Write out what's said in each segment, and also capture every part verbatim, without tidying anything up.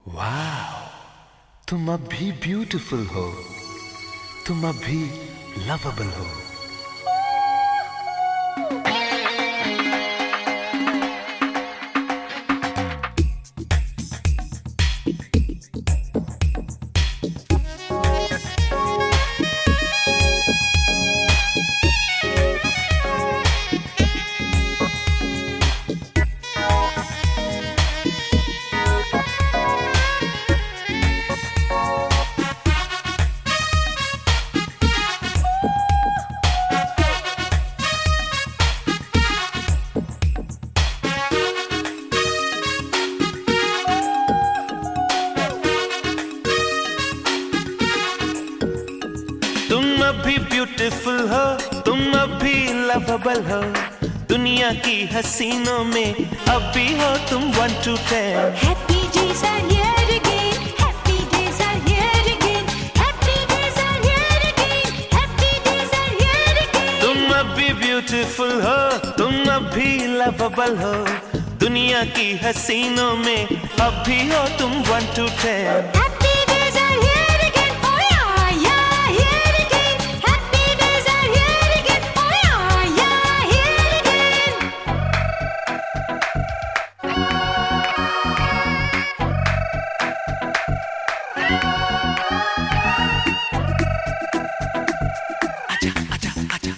वाह, तुम अब भी ब्यूटीफुल हो, तुम अब भी लवेबल हो। तुम अब भी ब्यूटीफुल हो, तुम अब भी लवेबल हो, दुनिया की हसीनों में अब भी हो तुम one two ten. Happy days are here again, happy days are here again, happy days are here again, happy days are here again। तुम अब भी ब्यूटीफुल हो, तुम अब भी लवेबल हो, दुनिया की हसीनों में अब भी हो तुम one two ten. Happy days are here again, oh yeah, yeah, here again, happy days are here again, oh yeah, yeah, here again। आजा आजा आजा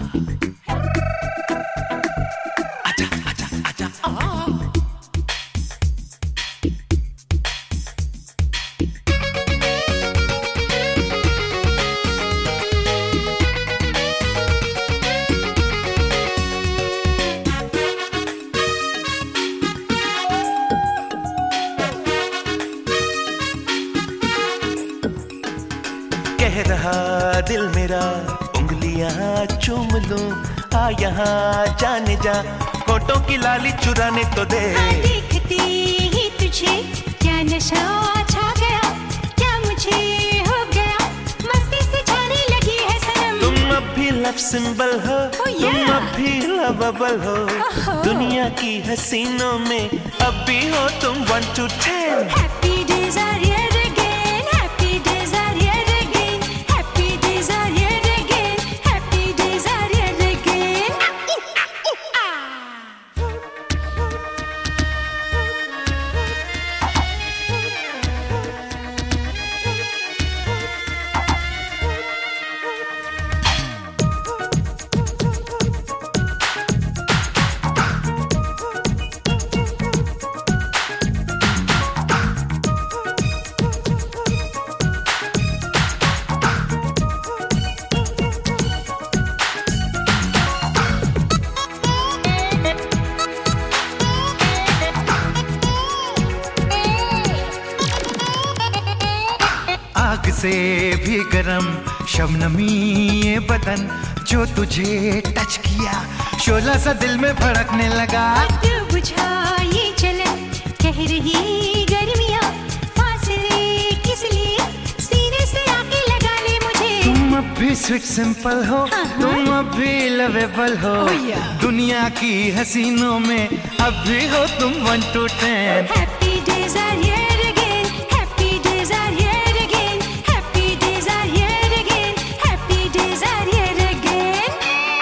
आजा आजा आजा आ कह रहा दिल मेरा उंगलियां चूम लूं, आ यहाँ जाने जा, होठों की लाली चुराने तो दे। हाँ, देखते ही तुझे क्या नशा छा गया, क्या मुझे हो गया, मस्ती से छाने लगी है सनम। तुम अब भी लव सिंबल हो, Oh, तुम yeah. अब भी लवेबल हो, Oh. दुनिया की हसीनों में अब भी हो तुम one two ten. Happy days are here again, happy days are here again, happy days are here again, happy days are here again। आग से भी गरम शबनमी ये बदन, जो तुझे टच किया शोला सा दिल में भड़कने लगा। तू बुझा ये जलन, कह रही गर्मियाँ, फासले किस लिए, सीने से आके लगा ले मुझे। तुम अब भी स्वीट सिंपल हो, हाँ। तुम अब भी लवेबल हो, Oh, yeah. दुनिया की हसीनों में अब भी हो तुम one two ten. Happy days are here again, happy days are here again, happy days are here again, happy days are here again।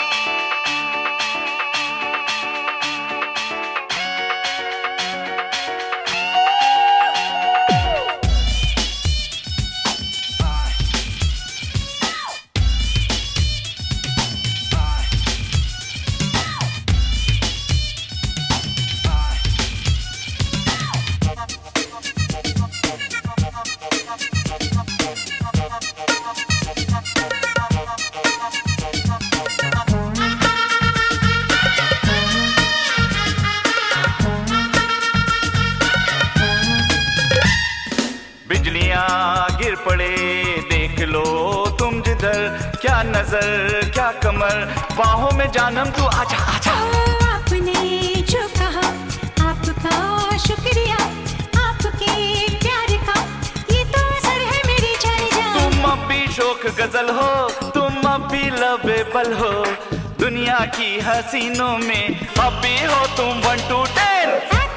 बिजलियां गिर पड़े देख लो तुम जिधर, क्या नजर क्या कमर, बाहों में जानम तू आजा आजा। ओ, आपने जो कहा आपका शुक्रिया, आपके प्यार का ये तो असर है मेरी जान जान। तुम अब भी शौक गजल हो, तुम अब भी लवेबल हो, दुनिया की हसीनों में अब भी हो तुम वन टू टेन।